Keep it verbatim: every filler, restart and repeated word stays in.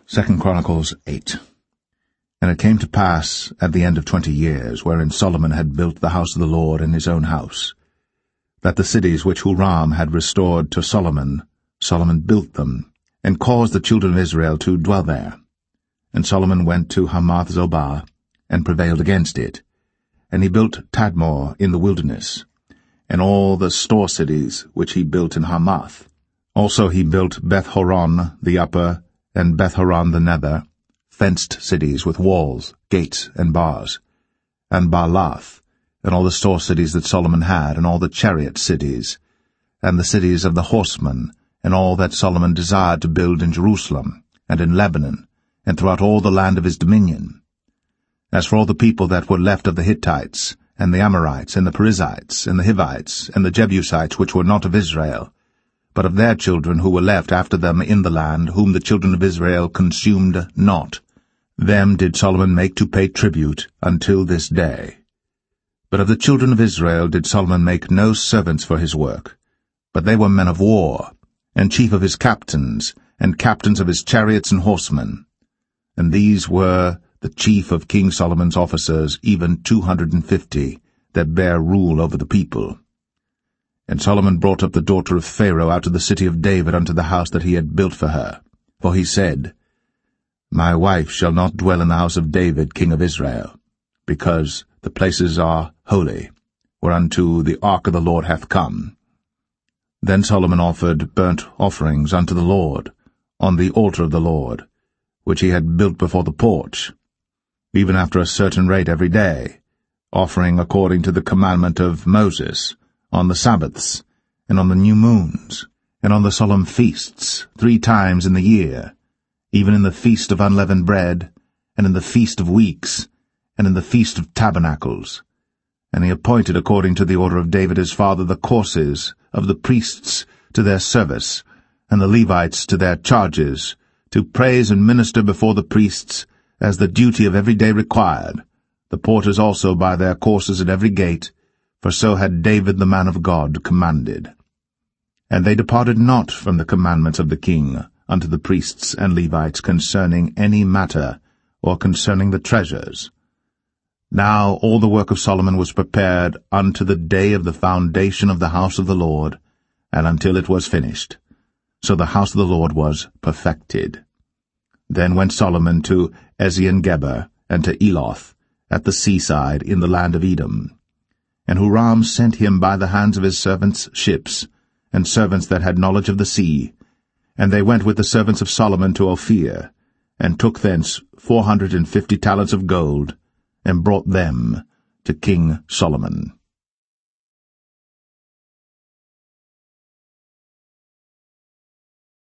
Second Chronicles eight. And it came to pass at the end of twenty years, wherein Solomon had built the house of the Lord in his own house, that the cities which Huram had restored to Solomon, Solomon built them, and caused the children of Israel to dwell there. And Solomon went to Hamath-zobah, and prevailed against it. And he built Tadmor in the wilderness, and all the store cities which he built in Hamath. Also he built Beth-horon the upper, and Beth-horon the nether, fenced cities with walls, gates, and bars, and Baalath, and all the store cities that Solomon had, and all the chariot cities, and the cities of the horsemen, and all that Solomon desired to build in Jerusalem, and in Lebanon, and throughout all the land of his dominion. As for all the people that were left of the Hittites, and the Amorites, and the Perizzites, and the Hivites, and the Jebusites, which were not of Israel, but of their children who were left after them in the land, whom the children of Israel consumed not, them did Solomon make to pay tribute until this day. But of the children of Israel did Solomon make no servants for his work, but they were men of war, and chief of his captains, and captains of his chariots and horsemen. And these were the chief of King Solomon's officers, even two hundred and fifty, that bare rule over the people. And Solomon brought up the daughter of Pharaoh out of the city of David unto the house that he had built for her. For he said, My wife shall not dwell in the house of David king of Israel, because the places are holy, whereunto the ark of the Lord hath come. Then Solomon offered burnt offerings unto the Lord, on the altar of the Lord, which he had built before the porch, even after a certain rate every day, offering according to the commandment of Moses, on the Sabbaths, and on the new moons, and on the solemn feasts, three times in the year, even in the feast of unleavened bread, and in the feast of weeks, and in the feast of tabernacles. And he appointed according to the order of David his father the courses of the priests to their service, and the Levites to their charges, to praise and minister before the priests, as the duty of every day required, the porters also by their courses at every gate, for so had David the man of God commanded. And they departed not from the commandments of the king unto the priests and Levites concerning any matter, or concerning the treasures. Now all the work of Solomon was prepared unto the day of the foundation of the house of the Lord, and until it was finished. So the house of the Lord was perfected. Then went Solomon to Ezion-Geber, and to Eloth, at the seaside in the land of Edom. And Huram sent him by the hands of his servants ships, and servants that had knowledge of the sea. And they went with the servants of Solomon to Ophir, and took thence four hundred and fifty talents of gold, and brought them to King Solomon.